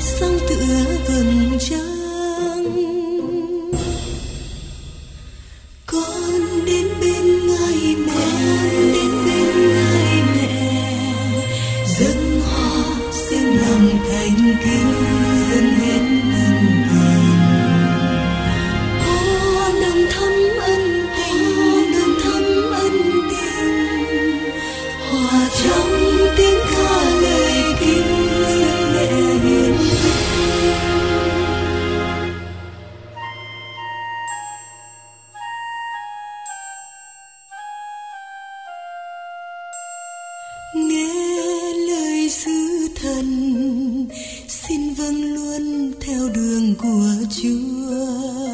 sang tựa vầng trăng. Con đến bên ngài mẹ, đến bên ngài mẹ, dâng hoa dâng lòng thành kính, dâng hết ân tình. Hoa nồng thắm ân tình, nồng thắm ân tình. Hoa trong tiếng ca lời kính, dâng mẹ hiền vinh. Nghe lời sứ thần, xin vâng luôn theo đường của Chúa.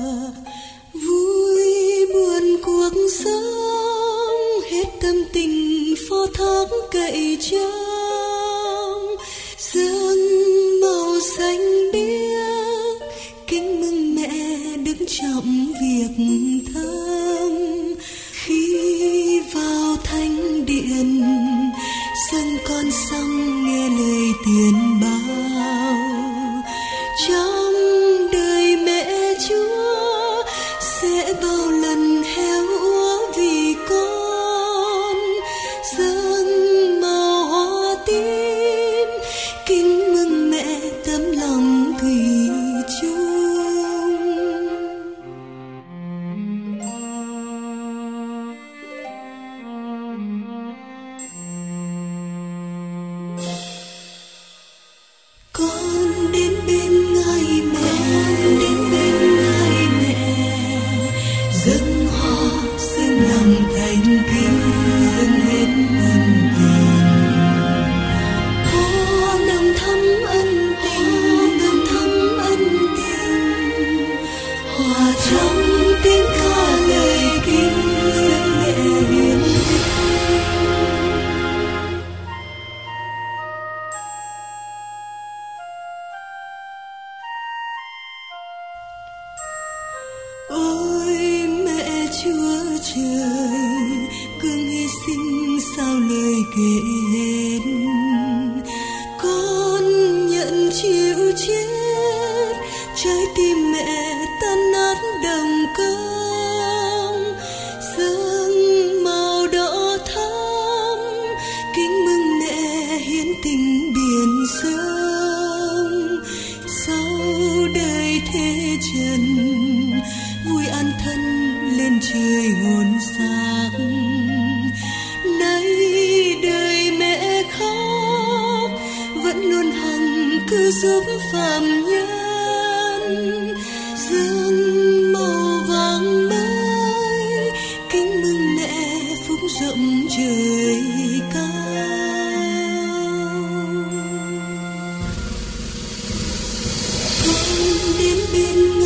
Vui buồn cuộc sống, hết tâm tình phó thác cậy trông. Dâng màu xanh biếc, kính mừng mẹ đứng trọng việc thơm. Khi vào thánh điện, dâng con xong nghe lời tiền bao. Trong đời mẹ Chúa sẽ bao lần héo úa vì con. Dâng màu hoa tím, kính mừng mẹ tấm lòng thủy chung. Con đến bên ngài mẹ, đến bên ngài mẹ, dâng hoa dâng lòng thành kính, dâng hết ân tình. Hoa nồng thắm ân tình, nồng thắm ân tình. Hoa trong tiếng ca lời kính, dâng mẹ hiền vinh. Ôi mẹ Chúa trời, cương hy sinh sao lời kể hết. Con nhận chịu chết, trái tim mẹ tan nát đồng công. Dâng màu đỏ thắm, kính mừng mẹ hiến tình biển sông. Sau đời thế trần, vui an thân lên trời hồn xác. Nay đời mẹ khóc, vẫn luôn hằng cứu giúp phàm nhân. Dâng màu vàng mới, kính mừng mẹ phúc rộng trời cao. Con đến bên